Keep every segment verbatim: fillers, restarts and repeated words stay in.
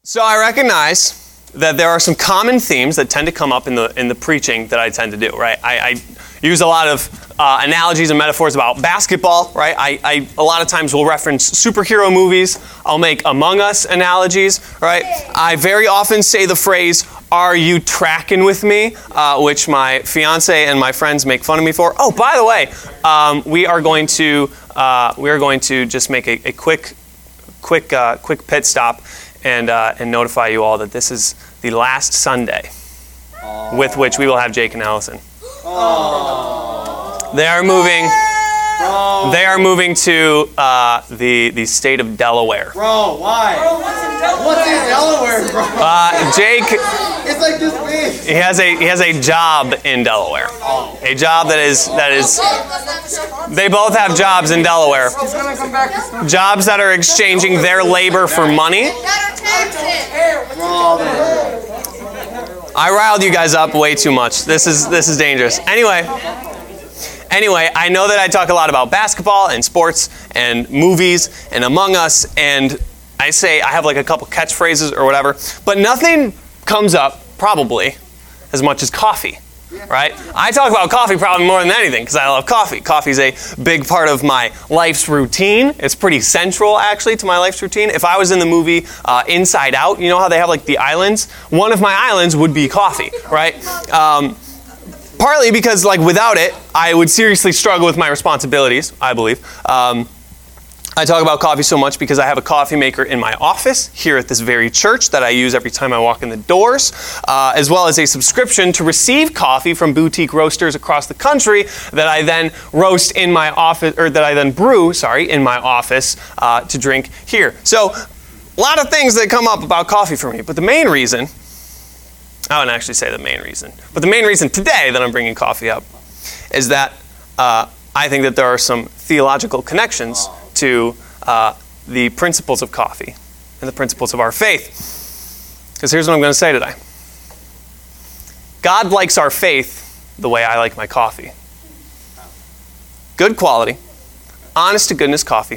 So I recognize that there are some common themes that tend to come up in the in the preaching that I tend to do, right? I, I use a lot of uh, analogies and metaphors about basketball, right? I, I a lot of times will reference superhero movies. I'll make Among Us analogies, right? I very often say the phrase, "Are you tracking with me?" Uh, which my fiance and my friends make fun of me for. Oh, by the way, um, we are going to uh, we are going to just make a, a quick quick uh, quick pit stop. And, uh, and notify you all that this is the last Sunday Aww. With which we will have Jake and Allison. Aww. They are moving. Bro. They are moving to uh, the the state of Delaware. Bro, why? Bro, what's in Delaware? What's in Delaware, bro? Uh, Jake. It's like this big. He has a he has a job in Delaware. Oh. A job that is that is. They both have jobs in Delaware. Jobs that are exchanging their labor for money. I riled you guys up way too much. This is this is dangerous. Anyway. Anyway, I know that I talk a lot about basketball and sports and movies and Among Us, and I say I have like a couple catchphrases or whatever, but nothing comes up, probably, as much as coffee, right? I talk about coffee probably more than anything because I love coffee. Coffee is a big part of my life's routine. It's pretty central, actually, to my life's routine. If I was in the movie uh, Inside Out, you know how they have like the islands? One of my islands would be coffee, right? Um, Partly because, like, without it, I would seriously struggle with my responsibilities, I believe. Um, I talk about coffee so much because I have a coffee maker in my office here at this very church that I use every time I walk in the doors, uh, as well as a subscription to receive coffee from boutique roasters across the country that I then roast in my office, or that I then brew, sorry, in my office uh, to drink here. So, a lot of things that come up about coffee for me, but the main reason, I wouldn't actually say the main reason, but the main reason today that I'm bringing coffee up is that uh, I think that there are some theological connections to uh, the principles of coffee and the principles of our faith. Because here's what I'm going to say today. God likes our faith the way I like my coffee. Good quality, honest to goodness coffee.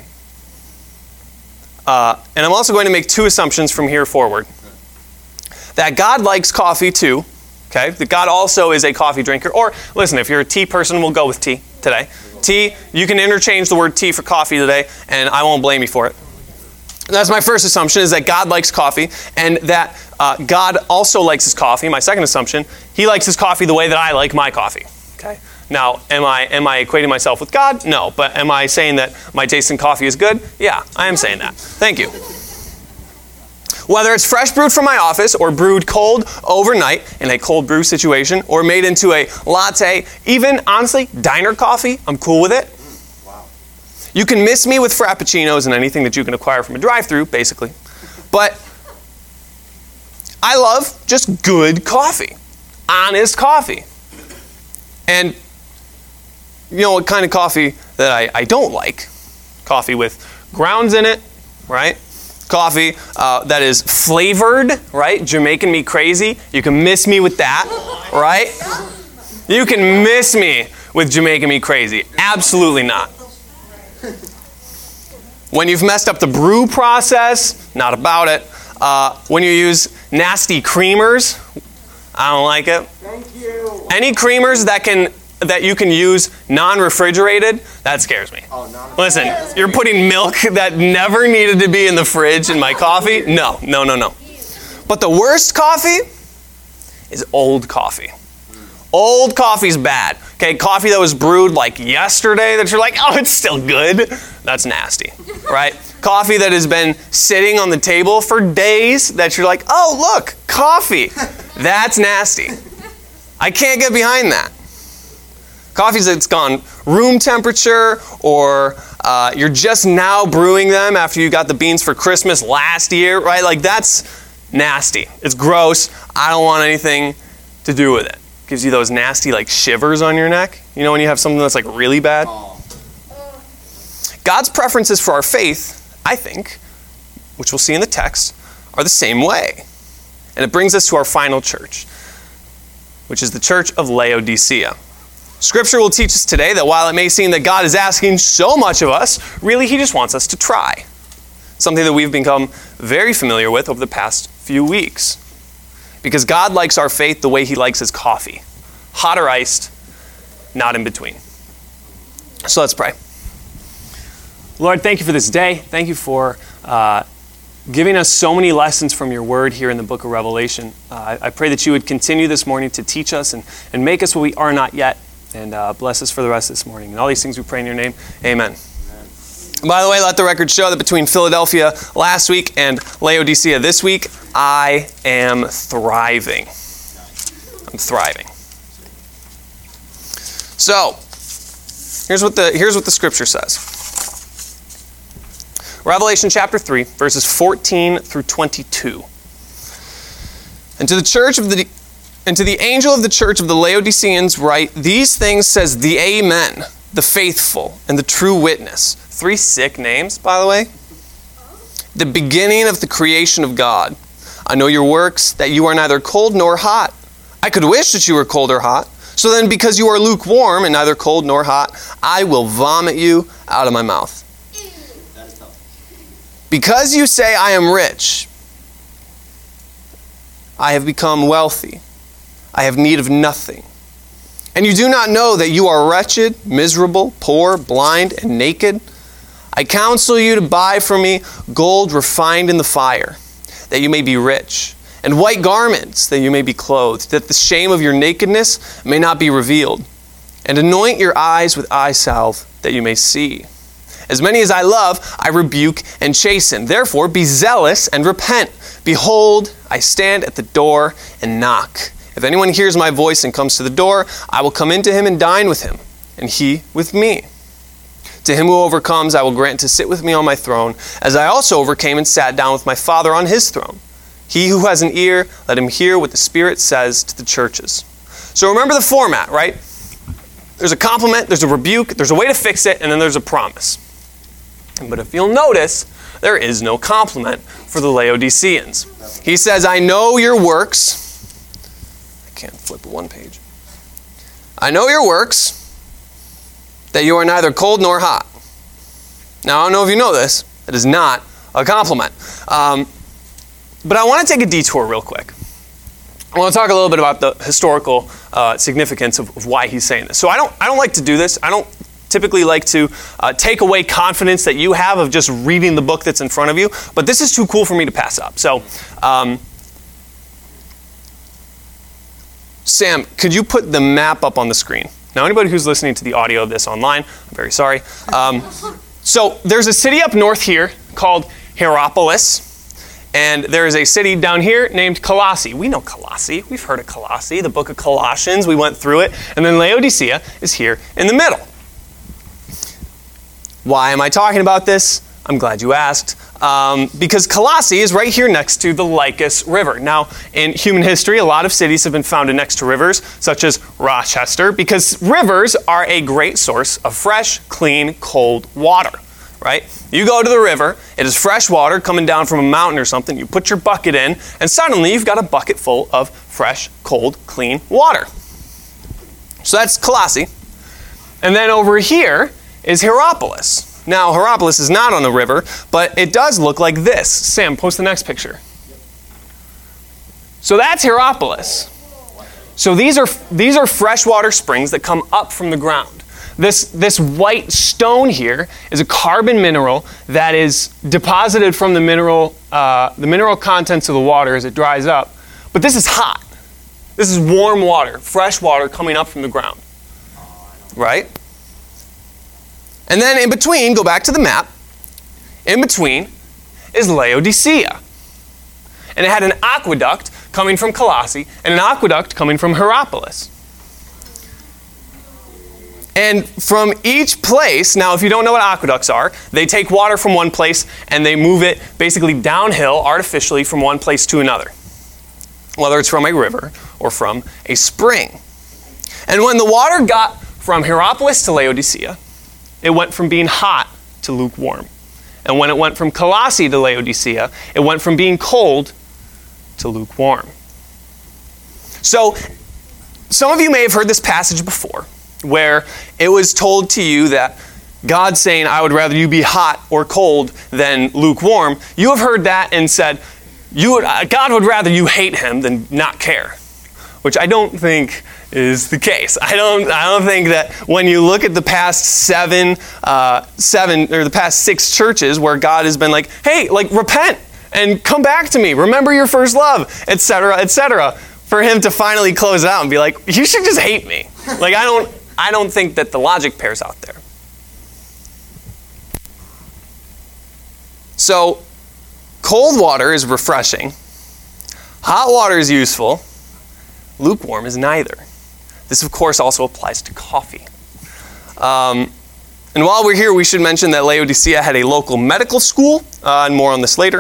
Uh, and I'm also going to make two assumptions from here forward. That God likes coffee too, okay? That God also is a coffee drinker. Or, listen, if you're a tea person, we'll go with tea today. Tea, you can interchange the word tea for coffee today, and I won't blame you for it. That's my first assumption, is that God likes coffee, and that uh, God also likes his coffee. My second assumption, he likes his coffee the way that I like my coffee, okay? Now, am I am I equating myself with God? No. But am I saying that my taste in coffee is good? Yeah, I am saying that. Thank you. Whether it's fresh brewed from my office or brewed cold overnight in a cold brew situation or made into a latte, even, honestly, diner coffee, I'm cool with it. Wow. You can miss me with frappuccinos and anything that you can acquire from a drive-thru, basically. But I love just good coffee, honest coffee. And you know what kind of coffee that I, I don't like? Coffee with grounds in it, right? Coffee uh, that is flavored, right? Jamaican me crazy. You can miss me with that, right? You can miss me with Jamaican me crazy. Absolutely not. When you've messed up the brew process, not about it. Uh, when you use nasty creamers, I don't like it. Thank you. Any creamers that can that you can use non-refrigerated, that scares me. Oh, listen, you're putting milk that never needed to be in the fridge in my coffee? No, no, no, no. But the worst coffee is old coffee. Old coffee's bad. Okay, coffee that was brewed like yesterday that you're like, oh, it's still good. That's nasty, right? Coffee that has been sitting on the table for days that you're like, oh, look, coffee. That's nasty. I can't get behind that. Coffees that's gone room temperature, or uh, you're just now brewing them after you got the beans for Christmas last year, right? Like, that's nasty. It's gross. I don't want anything to do with it. Gives you those nasty, like, shivers on your neck. You know when you have something that's, like, really bad? God's preferences for our faith, I think, which we'll see in the text, are the same way. And it brings us to our final church, which is the church of Laodicea. Scripture will teach us today that while it may seem that God is asking so much of us, really he just wants us to try. Something that we've become very familiar with over the past few weeks. Because God likes our faith the way he likes his coffee. Hot or iced, not in between. So let's pray. Lord, thank you for this day. Thank you for uh, giving us so many lessons from your word here in the book of Revelation. Uh, I, I pray that you would continue this morning to teach us and, and make us what we are not yet. And uh, bless us for the rest of this morning. And all these things we pray in your name. Amen. Amen. By the way, let the record show that between Philadelphia last week and Laodicea this week, I am thriving. I'm thriving. So, here's what the here's what the scripture says. Revelation chapter three, verses fourteen through twenty-two. And to the church of the and to the angel of the church of the Laodiceans write, these things says the Amen, the faithful and the true witness. Three sick names, by the way. The beginning of the creation of God. I know your works, that you are neither cold nor hot. I could wish that you were cold or hot. So then, because you are lukewarm and neither cold nor hot, I will vomit you out of my mouth. Because you say, I am rich, I have become wealthy, I have need of nothing. And you do not know that you are wretched, miserable, poor, blind, and naked. I counsel you to buy from me gold refined in the fire, that you may be rich, and white garments, that you may be clothed, that the shame of your nakedness may not be revealed. And anoint your eyes with eye salve, that you may see. As many as I love, I rebuke and chasten. Therefore, be zealous and repent. Behold, I stand at the door and knock. If anyone hears my voice and comes to the door, I will come into him and dine with him, and he with me. To him who overcomes, I will grant to sit with me on my throne, as I also overcame and sat down with my Father on his throne. He who has an ear, let him hear what the Spirit says to the churches. So remember the format, right? There's a compliment, there's a rebuke, there's a way to fix it, and then there's a promise. But if you'll notice, there is no compliment for the Laodiceans. He says, I know your works. I can't flip one page. I know your works, that you are neither cold nor hot. Now, I don't know if you know this. It is not a compliment. Um, but I want to take a detour real quick. I want to talk a little bit about the historical uh, significance of, of why he's saying this. So I don't, I don't like to do this. I don't typically like to uh, take away confidence that you have of just reading the book that's in front of you, but this is too cool for me to pass up. So, um, Sam, could you put the map up on the screen? Now, anybody who's listening to the audio of this online, I'm very sorry. Um, so, there's a city up north here called Hierapolis, and there is a city down here named Colossae. We know Colossae. We've heard of Colossae, the book of Colossians. We went through it. And then Laodicea is here in the middle. Why am I talking about this? I'm glad you asked. Um, because Colossae is right here next to the Lycus River. Now, in human history, a lot of cities have been founded next to rivers, such as Rochester, because rivers are a great source of fresh, clean, cold water, right? You go to the river, it is fresh water coming down from a mountain or something, you put your bucket in, and suddenly you've got a bucket full of fresh, cold, clean water. So that's Colossae. And then over here is Hierapolis. Now, Hierapolis is not on the river, but it does look like this. Sam, post the next picture. So that's Hierapolis. So these are these are freshwater springs that come up from the ground. This, this white stone here is a carbon mineral that is deposited from the mineral, uh, the mineral contents of the water as it dries up. But this is hot. This is warm water, fresh water coming up from the ground. Right? And then in between, go back to the map, in between is Laodicea. And it had an aqueduct coming from Colossae and an aqueduct coming from Hierapolis. And from each place, now if you don't know what aqueducts are, they take water from one place and they move it basically downhill artificially from one place to another. Whether it's from a river or from a spring. And when the water got from Hierapolis to Laodicea, it went from being hot to lukewarm. And when it went from Colossae to Laodicea, it went from being cold to lukewarm. So, some of you may have heard this passage before, where it was told to you that God's saying, I would rather you be hot or cold than lukewarm. You have heard that and said, you would, God would rather you hate him than not care, which I don't think is the case. I don't. I don't think that when you look at the past seven, uh, seven or the past six churches where God has been like, "Hey, like repent and come back to me. Remember your first love, et cetera, et cetera" For him to finally close it out and be like, "You should just hate me." Like I don't. I don't think that the logic pairs out there. So, cold water is refreshing. Hot water is useful. Lukewarm is neither. This, of course, also applies to coffee. Um, and while we're here, we should mention that Laodicea had a local medical school, uh, and more on this later.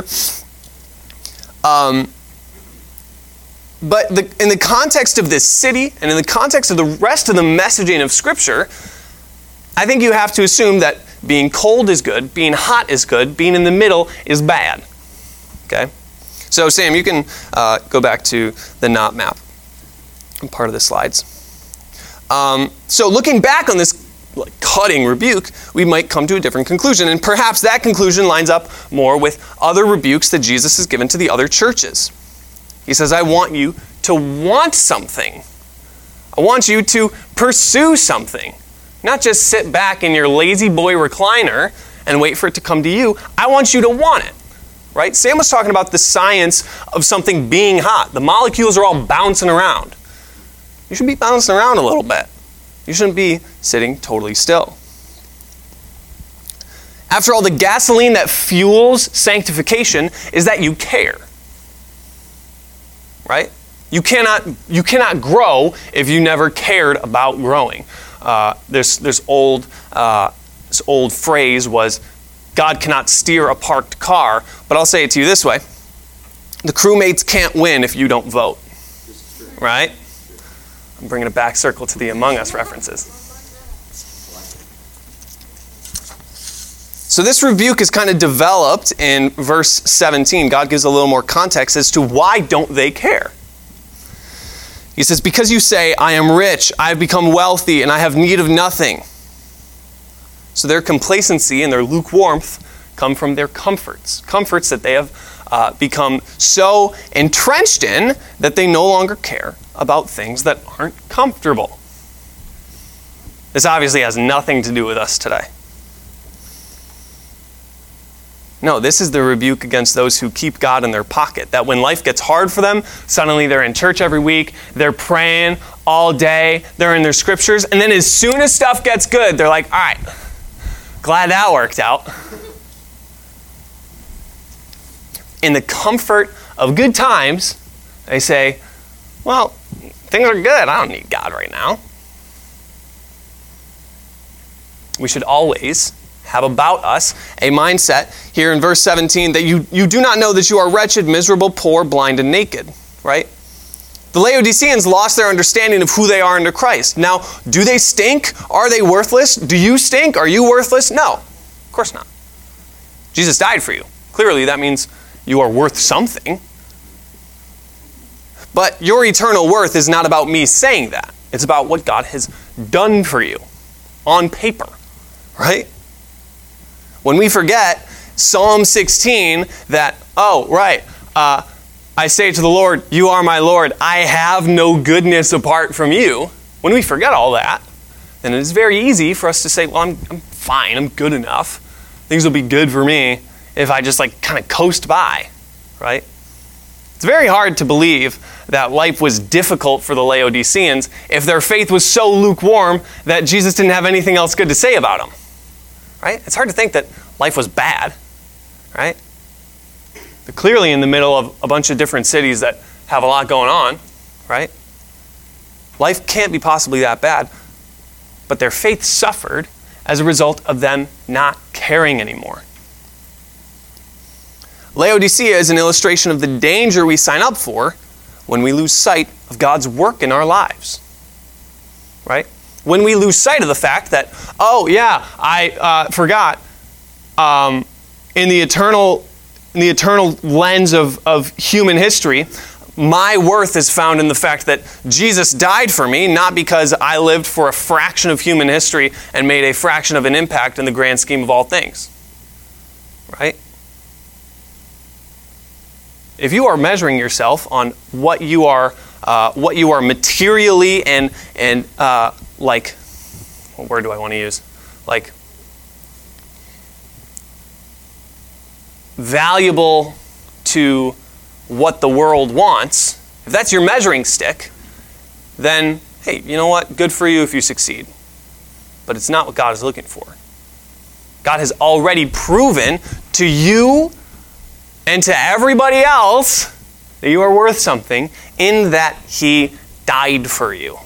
Um, but the, in the context of this city, and in the context of the rest of the messaging of Scripture, I think you have to assume that being cold is good, being hot is good, being in the middle is bad. Okay? So, Sam, you can uh, go back to the knot map. Part of the slides. Um, so looking back on this like, cutting rebuke, we might come to a different conclusion. And perhaps that conclusion lines up more with other rebukes that Jesus has given to the other churches. He says, I want you to want something. I want you to pursue something. Not just sit back in your lazy boy recliner and wait for it to come to you. I want you to want it. Right? Sam was talking about the science of something being hot. The molecules are all bouncing around. You should be bouncing around a little bit. You shouldn't be sitting totally still. After all, the gasoline that fuels sanctification is that you care. Right? You cannot, you cannot grow if you never cared about growing. Uh, this, this, old, uh, this old phrase was, God cannot steer a parked car. But I'll say it to you this way. The crewmates can't win if you don't vote. Right? I'm bringing a back circle to the Among Us references. So this rebuke is kind of developed in verse seventeen. God gives a little more context as to why don't they care. He says, because you say, I am rich, I have become wealthy, and I have need of nothing. So their complacency and their lukewarmth come from their comforts. Comforts that they have uh, become so entrenched in that they no longer care about things that aren't comfortable. This obviously has nothing to do with us today. No, this is the rebuke against those who keep God in their pocket. That when life gets hard for them, suddenly they're in church every week, they're praying all day, they're in their scriptures, and then as soon as stuff gets good, they're like, all right, glad that worked out. In the comfort of good times, they say, well, things are good. I don't need God right now. We should always have about us a mindset here in verse seventeen that you, you do not know that you are wretched, miserable, poor, blind, and naked, right? The Laodiceans lost their understanding of who they are under Christ. Now, do they stink? Are they worthless? Do you stink? Are you worthless? No, of course not. Jesus died for you. Clearly, that means you are worth something. But your eternal worth is not about me saying that. It's about what God has done for you on paper, right? When we forget Psalm sixteen that, oh, right, uh, I say to the Lord, you are my Lord. I have no goodness apart from you. When we forget all that, then it is very easy for us to say, well, I'm, I'm fine. I'm good enough. Things will be good for me if I just like kind of coast by, right? It's very hard to believe that life was difficult for the Laodiceans if their faith was so lukewarm that Jesus didn't have anything else good to say about them. Right? It's hard to think that life was bad, right? They're clearly in the middle of a bunch of different cities that have a lot going on, right? Life can't be possibly that bad, but their faith suffered as a result of them not caring anymore. Laodicea is an illustration of the danger we sign up for when we lose sight of God's work in our lives, right? When we lose sight of the fact that, oh yeah, I uh, forgot, um, in the eternal, in the eternal lens of, of human history, my worth is found in the fact that Jesus died for me, not because I lived for a fraction of human history and made a fraction of an impact in the grand scheme of all things, right? if you are measuring yourself on what you are, uh, what you are materially and and uh, like, what word do I want to use? Like, valuable to what the world wants, if that's your measuring stick, then, hey, you know what? Good for you if you succeed. But it's not what God is looking for. God has already proven to you and to everybody else that you are worth something in that He died for you.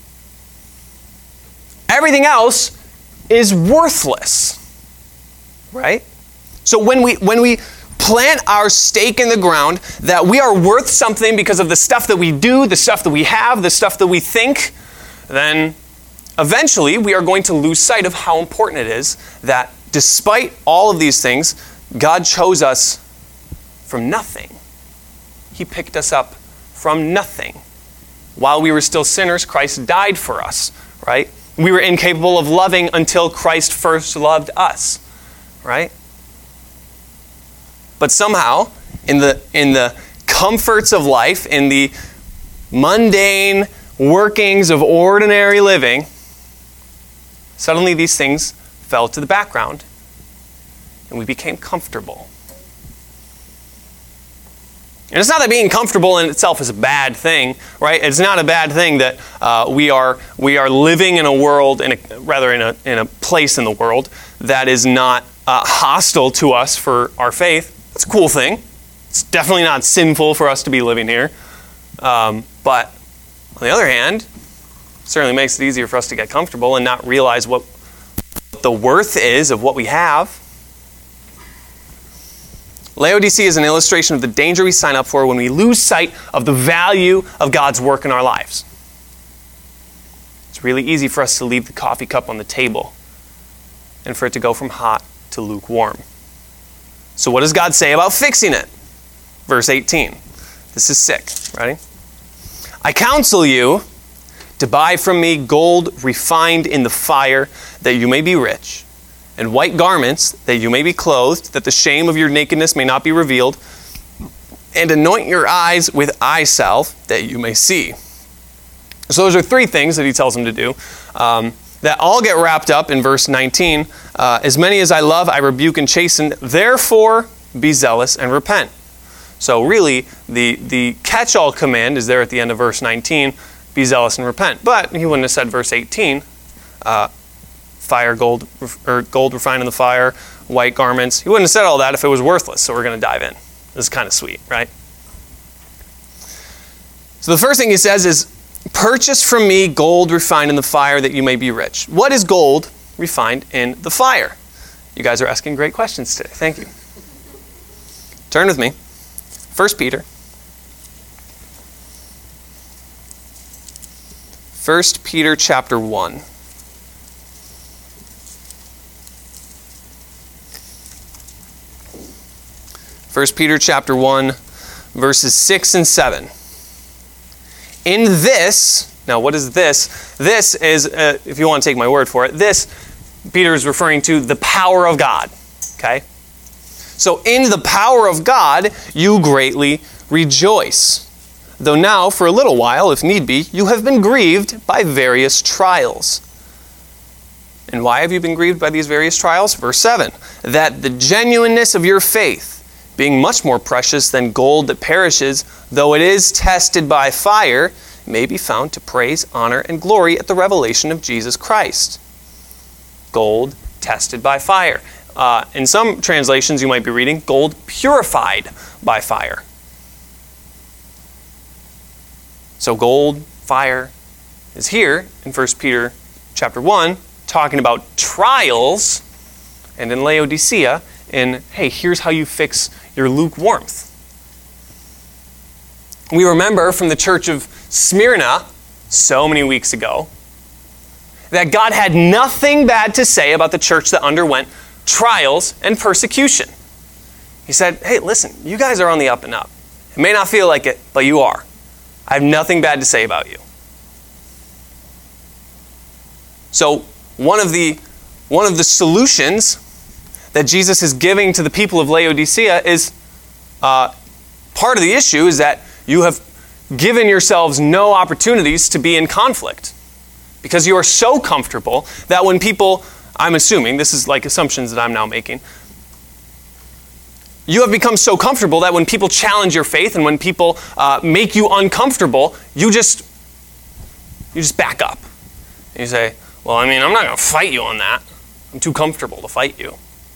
Everything else is worthless, right? So when we when we plant our stake in the ground that we are worth something because of the stuff that we do, the stuff that we have, the stuff that we think, then eventually we are going to lose sight of how important it is that despite all of these things, God chose us from nothing. He picked us up from nothing. While we were still sinners, Christ died for us, right? We were incapable of loving until Christ first loved us, right? But somehow, in the in the comforts of life, in the mundane workings of ordinary living, suddenly these things fell to the background, and we became comfortable. And it's not that being comfortable in itself is a bad thing, right? It's not a bad thing that uh, we are we are living in a world, in a, rather in a in a place in the world that is not uh, hostile to us for our faith. It's a cool thing. It's definitely not sinful for us to be living here. Um, but on the other hand, it certainly makes it easier for us to get comfortable and not realize what the worth is of what we have. Laodicea is an illustration of the danger we sign up for when we lose sight of the value of God's work in our lives. It's really easy for us to leave the coffee cup on the table and for it to go from hot to lukewarm. So what does God say about fixing it? Verse eighteen. This is sick. Ready? I counsel you to buy from me gold refined in the fire, that you may be rich, and white garments, that you may be clothed, that the shame of your nakedness may not be revealed, and anoint your eyes with eye salve, that you may see. So those are three things that he tells him to do, um, that all get wrapped up in verse nineteen. Uh, as many as I love, I rebuke and chasten. Therefore, be zealous and repent. So really, the, the catch-all command is there at the end of verse nineteen, be zealous and repent. But he wouldn't have said verse eighteen, uh, fire, gold, or gold refined in the fire, white garments. He wouldn't have said all that if it was worthless. So we're going to dive in. This is kind of sweet, right? So the first thing he says is, purchase from me gold refined in the fire, that you may be rich. What is gold refined in the fire? You guys are asking great questions today. Thank you. Turn with me. First Peter. First Peter chapter one. First Peter chapter one, verses six and seven. In this, now what is this? This is, uh, if you want to take my word for it, this, Peter is referring to the power of God. Okay? So in the power of God, you greatly rejoice. Though now, for a little while, if need be, you have been grieved by various trials. And why have you been grieved by these various trials? Verse seven, that the genuineness of your faith, being much more precious than gold that perishes, though it is tested by fire, may be found to praise, honor, and glory at the revelation of Jesus Christ. Gold tested by fire. Uh, in some translations you might be reading, gold purified by fire. So gold, fire, is here in First Peter chapter one, talking about trials, and in Laodicea, in, hey, here's how you fix your lukewarmth. We remember from the church of Smyrna so many weeks ago that God had nothing bad to say about the church that underwent trials and persecution. He said, hey, listen, you guys are on the up and up. It may not feel like it, but you are. I have nothing bad to say about you. So one of the, one of the solutions that Jesus is giving to the people of Laodicea is uh, part of the issue is that you have given yourselves no opportunities to be in conflict because you are so comfortable that when people, I'm assuming, this is like assumptions that I'm now making, you have become so comfortable that when people challenge your faith and when people uh, make you uncomfortable, you just, you just back up. And you say, well, I mean, I'm not going to fight you on that. I'm too comfortable to fight you.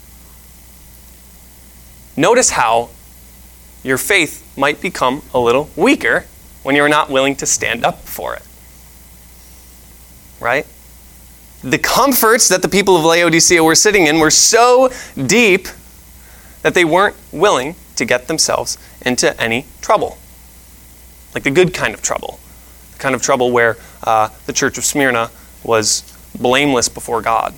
Notice how your faith might become a little weaker when you're not willing to stand up for it. Right? The comforts that the people of Laodicea were sitting in were so deep that they weren't willing to get themselves into any trouble. Like the good kind of trouble. The kind of trouble where uh, the church of Smyrna was blameless before God.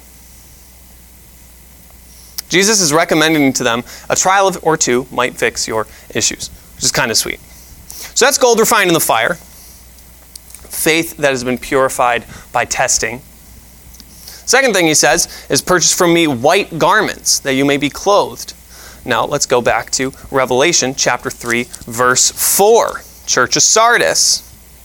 Jesus is recommending to them a trial or two might fix your issues, which is kind of sweet. So that's gold refined in the fire. Faith that has been purified by testing. Second thing he says is purchase from me white garments that you may be clothed. Now let's go back to Revelation chapter three, verse four. Church of Sardis.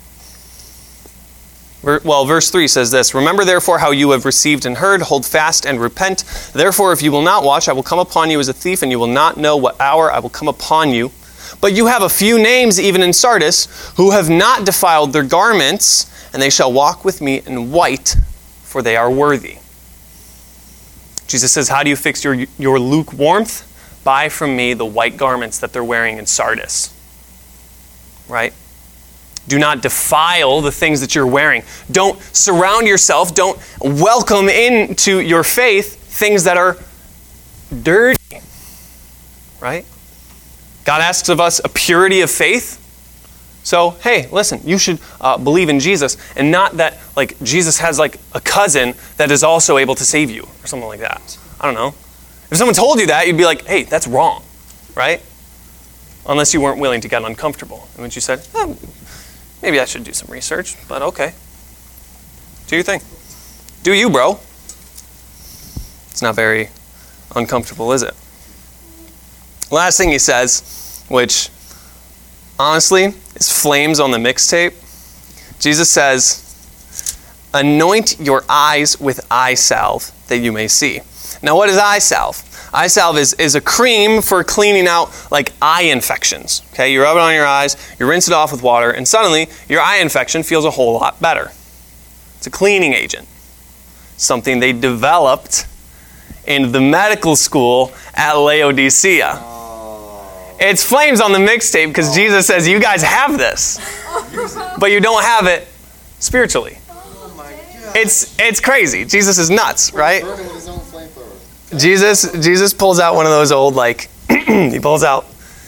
Well, verse three says this, remember therefore how you have received and heard, hold fast and repent. Therefore, if you will not watch, I will come upon you as a thief, and you will not know what hour I will come upon you. But you have a few names even in Sardis who have not defiled their garments, and they shall walk with me in white, for they are worthy. Jesus says, how do you fix your, your lukewarmth? Buy from me the white garments that they're wearing in Sardis. Right? Do not defile the things that you're wearing. Don't surround yourself, don't welcome into your faith things that are dirty. Right? God asks of us a purity of faith. So, hey, listen, you should uh, believe in Jesus, and not that like Jesus has like a cousin that is also able to save you or something like that. I don't know. If someone told you that, you'd be like, hey, that's wrong, right? Unless you weren't willing to get uncomfortable. And when you said, oh, maybe I should do some research, but okay. Do your thing. Do you, bro. It's not very uncomfortable, is it? Last thing he says, which honestly is flames on the mixtape. Jesus says, anoint your eyes with eye salve that you may see. Now, what is eye salve? Eye salve is, is a cream for cleaning out like eye infections. Okay, you rub it on your eyes, you rinse it off with water, and suddenly your eye infection feels a whole lot better. It's a cleaning agent. Something they developed in the medical school at Laodicea. Oh. It's flames on the mixtape because oh. Jesus says you guys have this, but you don't have it spiritually. Oh my God. It's it's crazy. Jesus is nuts, right? Jesus Jesus pulls out one of those old like he pulls out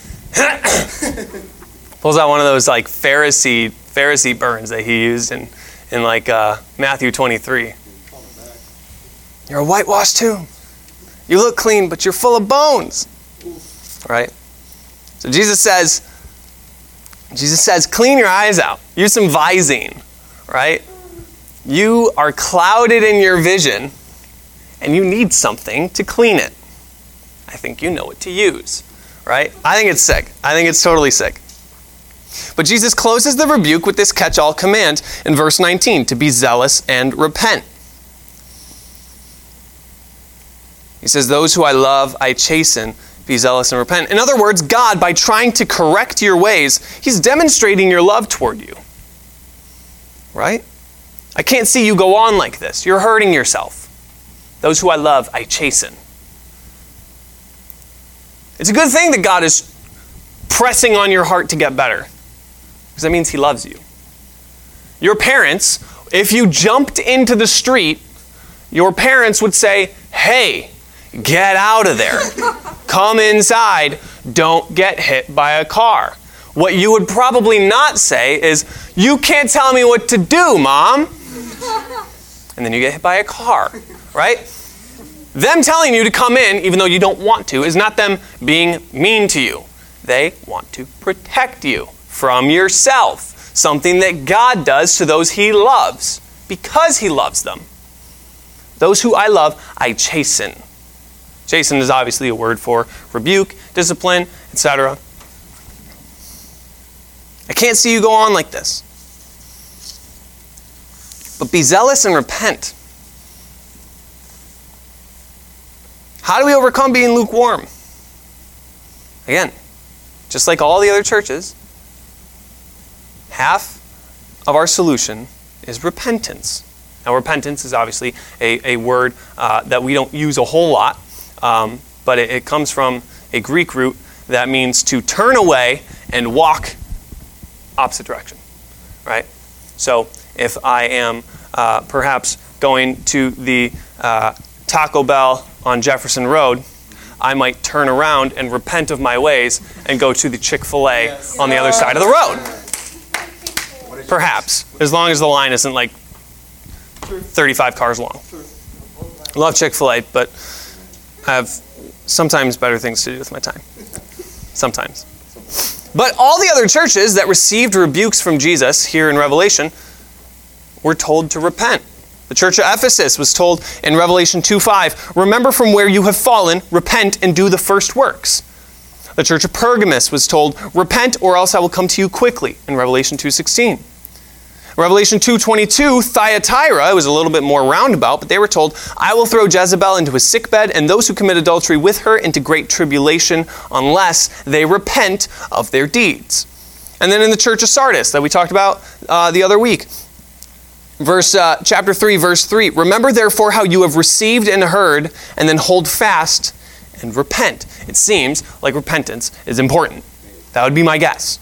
pulls out one of those like Pharisee Pharisee burns that he used in in like uh, Matthew twenty-three. You're a whitewashed tomb. You look clean, but you're full of bones. Right? So Jesus says, Jesus says, clean your eyes out. Use some Visine. Right? You are clouded in your vision, and you need something to clean it. I think you know what to use. Right? I think it's sick. I think it's totally sick. But Jesus closes the rebuke with this catch-all command in verse nineteen, to be zealous and repent. He says, those who I love, I chasten, be zealous and repent. In other words, God, by trying to correct your ways, he's demonstrating your love toward you. Right? I can't see you go on like this. You're hurting yourself. Those who I love, I chasten. It's a good thing that God is pressing on your heart to get better, because that means he loves you. Your parents, if you jumped into the street, your parents would say, hey, get out of there. Come inside. Don't get hit by a car. What you would probably not say is, you can't tell me what to do, Mom. And then you get hit by a car, right? Them telling you to come in, even though you don't want to, is not them being mean to you. They want to protect you from yourself. Something that God does to those he loves, because he loves them. Those who I love, I chasten. Chasten is obviously a word for rebuke, discipline, et cetera. I can't see you go on like this. But be zealous and repent. How do we overcome being lukewarm? Again, just like all the other churches, half of our solution is repentance. Now, repentance is obviously a, a word uh, that we don't use a whole lot, um, but it, it comes from a Greek root that means to turn away and walk opposite direction, right? So if I am uh, perhaps going to the uh, Taco Bell on Jefferson Road, I might turn around and repent of my ways and go to the Chick-fil-A yes. on the other side of the road. Perhaps, as long as the line isn't like thirty-five cars long. I love Chick-fil-A, but I have sometimes better things to do with my time. Sometimes. But all the other churches that received rebukes from Jesus here in Revelation were told to repent. The church of Ephesus was told in Revelation two five, remember from where you have fallen, repent and do the first works. The church of Pergamos was told, repent or else I will come to you quickly in Revelation two sixteen. Revelation two twenty-two, Thyatira was a little bit more roundabout, but they were told, I will throw Jezebel into a sickbed and those who commit adultery with her into great tribulation unless they repent of their deeds. And then in the church of Sardis that we talked about uh, the other week, Verse uh, chapter three, verse three. Remember therefore how you have received and heard, and then hold fast and repent. It seems like repentance is important. That would be my guess.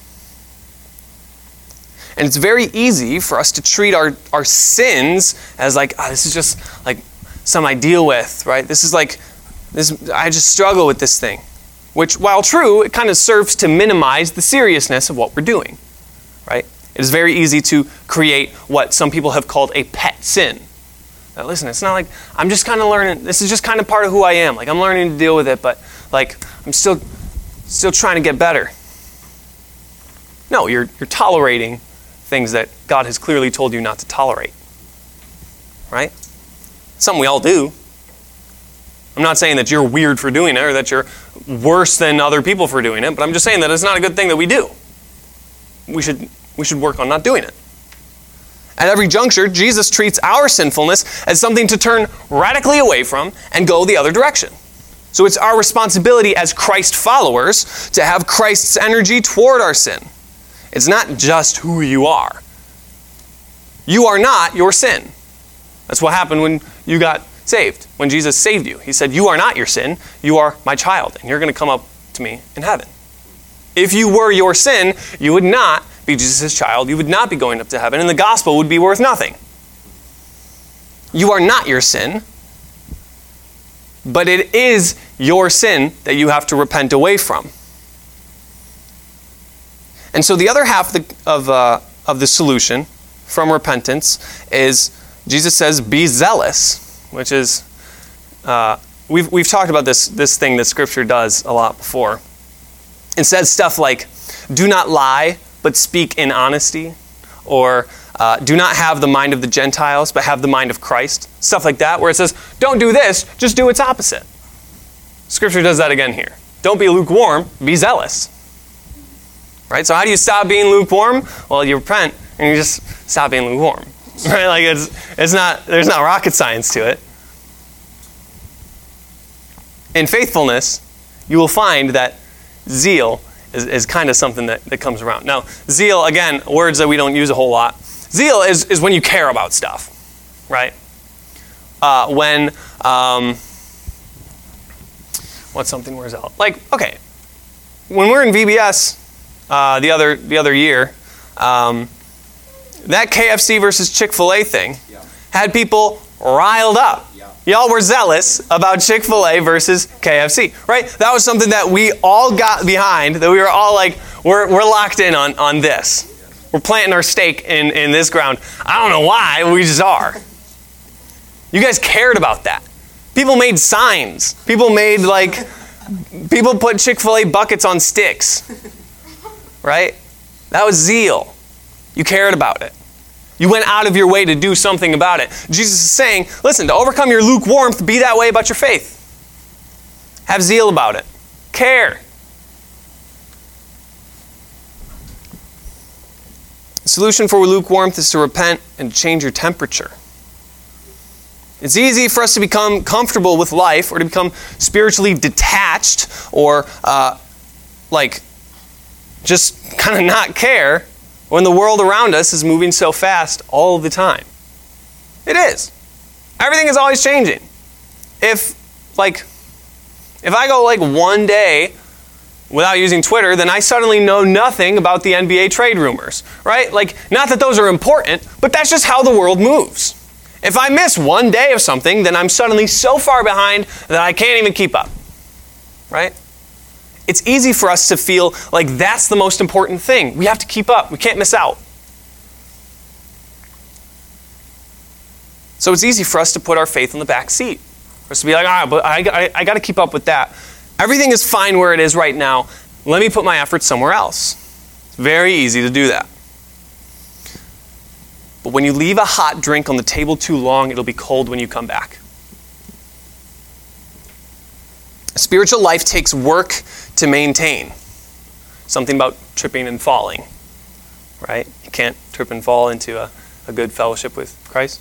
And it's very easy for us to treat our, our sins as like, oh, this is just like something I deal with, right? This is like, this. I just struggle with this thing. Which, while true, it kind of serves to minimize the seriousness of what we're doing, right? It is very easy to create what some people have called a pet sin. Now, listen, it's not like I'm just kind of learning. This is just kind of part of who I am. Like I'm learning to deal with it, but like I'm still, still trying to get better. No, you're you're tolerating things that God has clearly told you not to tolerate. Right? It's something we all do. I'm not saying that you're weird for doing it or that you're worse than other people for doing it, but I'm just saying that it's not a good thing that we do. We should. We should work on not doing it. At every juncture, Jesus treats our sinfulness as something to turn radically away from and go the other direction. So it's our responsibility as Christ followers to have Christ's energy toward our sin. It's not just who you are. You are not your sin. That's what happened when you got saved, when Jesus saved you. He said, you are not your sin, you are my child, and you're going to come up to me in heaven. If you were your sin, you would not be Jesus' child, you would not be going up to heaven, and the gospel would be worth nothing. You are not your sin, but it is your sin that you have to repent away from. And so the other half of the, of, uh, of the solution from repentance is, Jesus says, be zealous, which is, uh, we've, we've talked about this, this thing that Scripture does a lot before. It says stuff like, do not lie, but speak in honesty, or uh, do not have the mind of the Gentiles, but have the mind of Christ. Stuff like that, where it says, don't do this, just do its opposite. Scripture does that again here. Don't be lukewarm, be zealous. Right? So how do you stop being lukewarm? Well, you repent, and you just stop being lukewarm. Right? Like it's it's not there's not rocket science to it. In faithfulness, you will find that zeal Is, is kind of something that, that comes around. Now, zeal, again, words that we don't use a whole lot. Zeal is, is when you care about stuff, right? Uh, when, um, what's something we're zealous? Like, okay, when we're in V B S uh, the other the other year, um, that K F C versus Chick-fil-A thing yeah. had people riled up. Yeah. Y'all were zealous about Chick-fil-A versus K F C, right? That was something that we all got behind, that we were all like, we're we're locked in on, on this. We're planting our stake in, in this ground. I don't know why, we just are. You guys cared about that. People made signs. People made like, people put Chick-fil-A buckets on sticks, right? That was zeal. You cared about it. You went out of your way to do something about it. Jesus is saying, listen, to overcome your lukewarmth, be that way about your faith. Have zeal about it. Care. The solution for lukewarmth is to repent and change your temperature. It's easy for us to become comfortable with life or to become spiritually detached or uh, like just kind of not care when the world around us is moving so fast all the time. It is. Everything is always changing. If like if I go like one day without using Twitter, then I suddenly know nothing about the N B A trade rumors, right? Like, not that those are important, but that's just how the world moves. If I miss one day of something, then I'm suddenly so far behind that I can't even keep up, right? It's easy for us to feel like that's the most important thing. We have to keep up. We can't miss out. So it's easy for us to put our faith in the back seat. For us to be like, ah, but I, I, I got to keep up with that. Everything is fine where it is right now. Let me put my efforts somewhere else. It's very easy to do that. But when you leave a hot drink on the table too long, it'll be cold when you come back. Spiritual life takes work to maintain. Something about tripping and falling, right? You can't trip and fall into a, a good fellowship with Christ.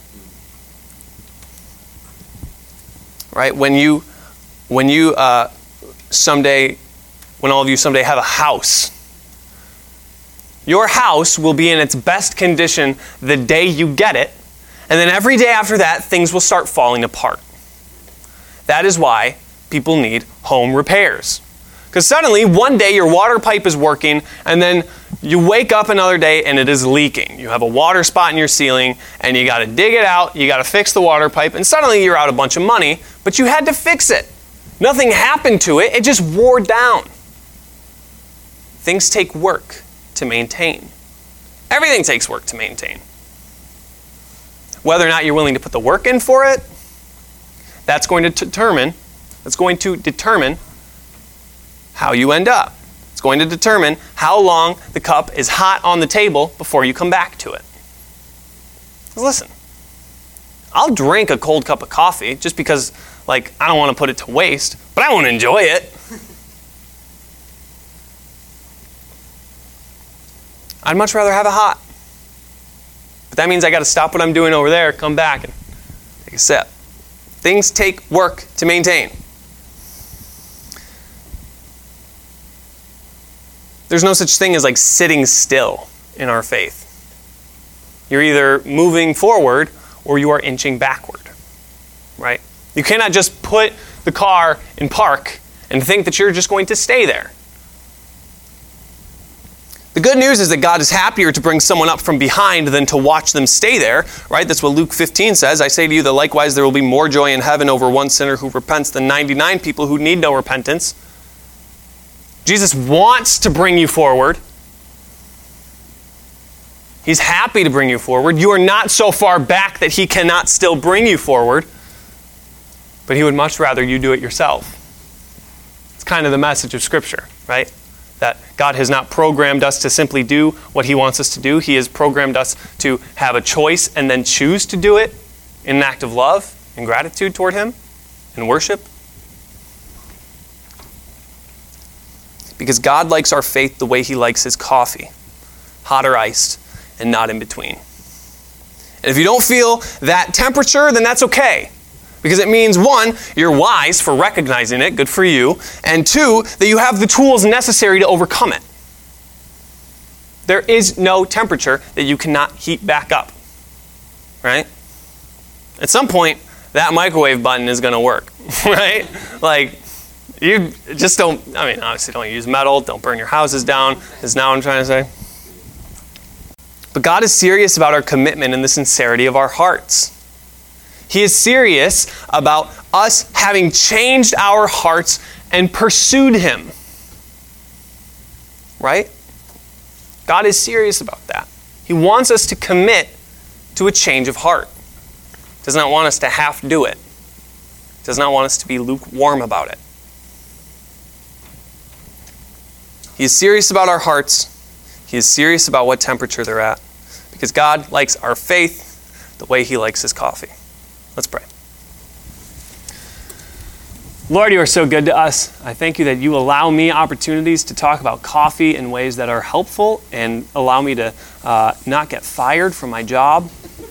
Right? When you, when you uh, someday, when all of you someday have a house, your house will be in its best condition the day you get it, and then every day after that, things will start falling apart. That is why people need home repairs. Because suddenly, one day your water pipe is working, and then you wake up another day and it is leaking. You have a water spot in your ceiling, and you got to dig it out, you got to fix the water pipe, and suddenly you're out a bunch of money, but you had to fix it. Nothing happened to it, it just wore down. Things take work to maintain. Everything takes work to maintain. Whether or not you're willing to put the work in for it, that's going to determine, that's going to determine how you end up. It's going to determine how long the cup is hot on the table before you come back to it. Listen, I'll drink a cold cup of coffee just because, like, I don't want to put it to waste, but I want to enjoy it. I'd much rather have it hot. But that means I got to stop what I'm doing over there, come back, and take a sip. Things take work to maintain. There's no such thing as like sitting still in our faith. You're either moving forward or you are inching backward, right? You cannot just put the car in park and think that you're just going to stay there. The good news is that God is happier to bring someone up from behind than to watch them stay there, right? That's what Luke fifteen says. I say to you that likewise there will be more joy in heaven over one sinner who repents than ninety-nine people who need no repentance. Jesus wants to bring you forward. He's happy to bring you forward. You are not so far back that he cannot still bring you forward, but he would much rather you do it yourself. It's kind of the message of Scripture, right? That God has not programmed us to simply do what he wants us to do. He has programmed us to have a choice and then choose to do it in an act of love and gratitude toward him and worship. Because God likes our faith the way he likes his coffee, hot or iced, and not in between. And if you don't feel that temperature, then that's okay. Because it means, one, you're wise for recognizing it, good for you, and two, that you have the tools necessary to overcome it. There is no temperature that you cannot heat back up, right? At some point, that microwave button is going to work, right? Like, you just don't, I mean, obviously don't use metal, don't burn your houses down, is now what I'm trying to say. But God is serious about our commitment and the sincerity of our hearts. He is serious about us having changed our hearts and pursued him. Right? God is serious about that. He wants us to commit to a change of heart. He does not want us to half do it. He does not want us to be lukewarm about it. He is serious about our hearts. He is serious about what temperature they're at. Because God likes our faith the way he likes his coffee. Let's pray. Lord, you are so good to us. I thank you that you allow me opportunities to talk about coffee in ways that are helpful and allow me to uh, not get fired from my job.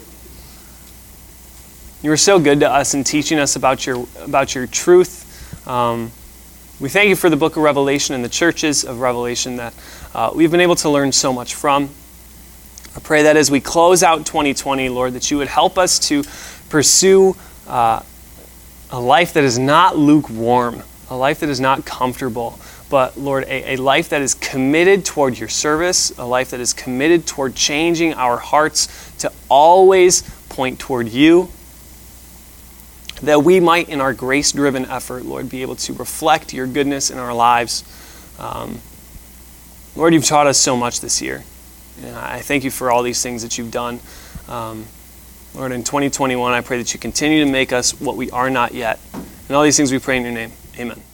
You are so good to us in teaching us about your about your truth. Um, we thank you for the book of Revelation and the churches of Revelation that uh, we've been able to learn so much from. I pray that as we close out twenty twenty, Lord, that you would help us to pursue uh, a life that is not lukewarm, a life that is not comfortable, but, Lord, a, a life that is committed toward your service, a life that is committed toward changing our hearts to always point toward you, that we might, in our grace-driven effort, Lord, be able to reflect your goodness in our lives. Um, Lord, you've taught us so much this year, and I thank you for all these things that you've done. Um, Lord, in twenty twenty-one, I pray that you continue to make us what we are not yet. And all these things we pray in your name. Amen.